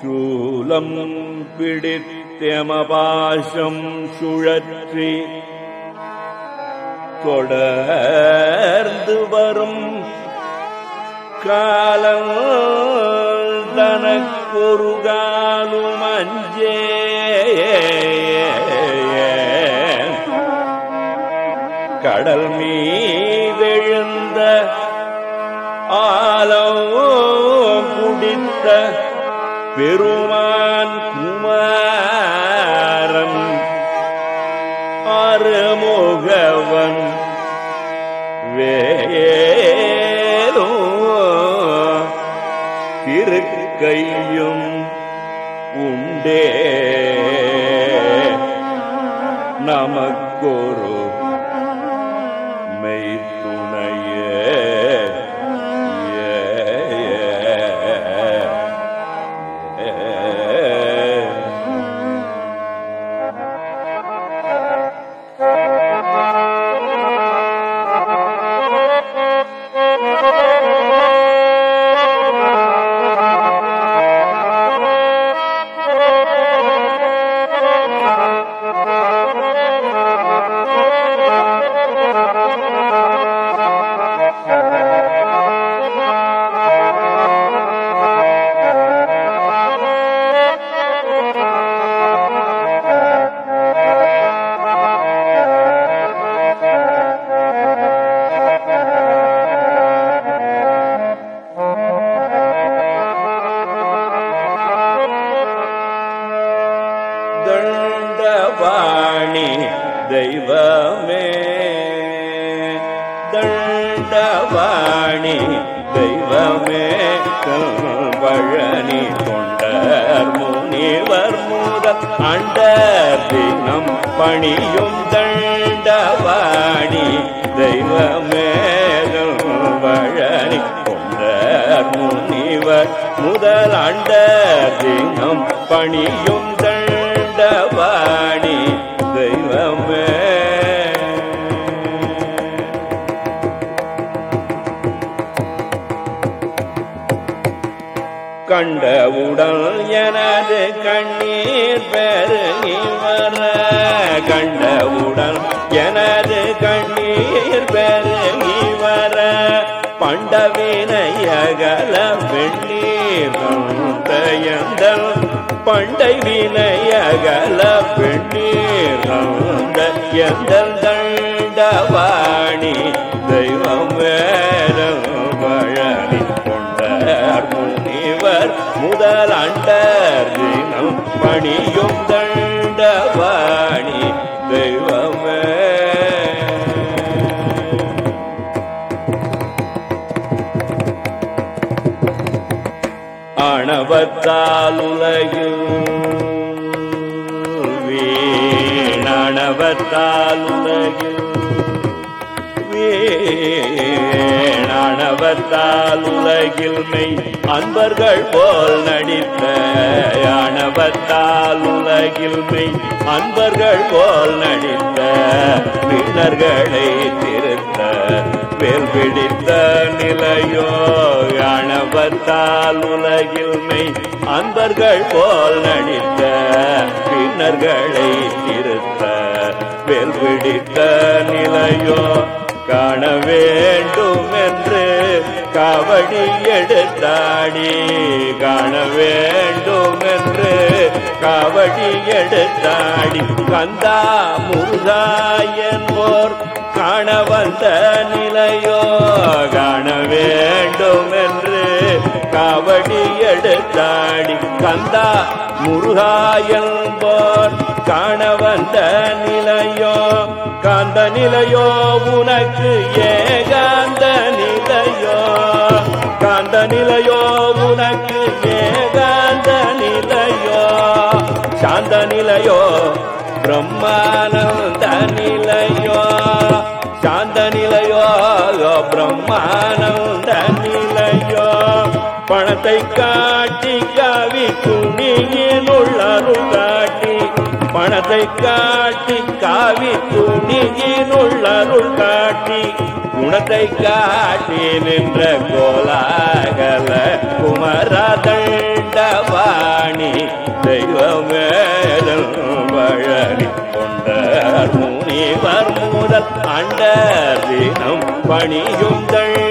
சூலம் பிடித்தெமபாசம் சுழற்றி தொடர்ந்து வரும் காலம் தனக்கொரு காலும் அஞ்சே கடல் மீதெழுந்த ஆலம் குடித்த பெருமான் குமாரன் அருமுகவன் வேலோ திருக்கையும் உண்டே நமக்கொரு மெய்த்துணையே தண்டபாணி தெய்வமே தண்டபாணி தெய்வமே பழனி தொண்டர் முனிவர் முதல் அண்டர் தினம் பணியும் தண்டபாணி தெய்வமே பழனி தொண்டர் முனிவர் முதல் அண்டர் தினம் பணியும் தண்டபாணி தெய்வமே கண்டவுடல் எனது கண்ணீர் பெருகி வர கண்டவுடல் எனது கண்ணீர் பெருகி வர பண்டவினையகல வெண்ணீர் தயந்தல் பண்டை வினையகல வெண்ணீர் எந்தல் தண்டபாணி தெய்வம் வேறும் பழனி கொண்டர் முனிவர் முதல் அண்டர் தினம் பணியும் தண்டபாணி தெய்வமே ஆணவத்தால் உலகில் வீணாணவத்தால் உலகில் வீணாணவத்தால் உலகில் மெய் அன்பர்கள் போல் நடித்த ஆணவத்தால் உலகில் மெய் அன்பர்கள் போல் நடித்த வீணர்களை திருத்த வேல் பிடித்த நிலையோ ஆணவத்தால் உலகில் மெய் அன்பர்கள் போல் நடித்த வீணர்களை திருத்த வேல் பிடித்த நிலையோ காண வேண்டும் என்று காவடி எடுத்தாடி காண வேண்டும் என்று காவடி எடுத்தாடி கந்தா முருகா என்போர் காண வந்த நிலையோ காண வேண்டும் என்று காவடி எடுத்தாடி கந்தா முருகா என்போர் காண வந்த நிலையோ காந்த நிலையோ உனக்கு ஏகாந்த நிலையோ காந்த நிலையோ உனக்கு ஏகாந்த நிலையோ சாந்த நிலையோ பிரம்மானந்த நிலையோ சாந்த நிலையோ பிரம்மானந்த நிலையோ பணத்தை காட்டி காவி துணியினுள் அருள் காட்டி பணத்தை காட்டி காவி துணியினுள் அருள் காட்டி குணத்தை காட்டி நின்ற கோலாகல குமரதண்டபாணி தெய்வமேதல் வழி கொண்டார் முனிவர் முதல் அண்டர் தினம் பணியும் தள்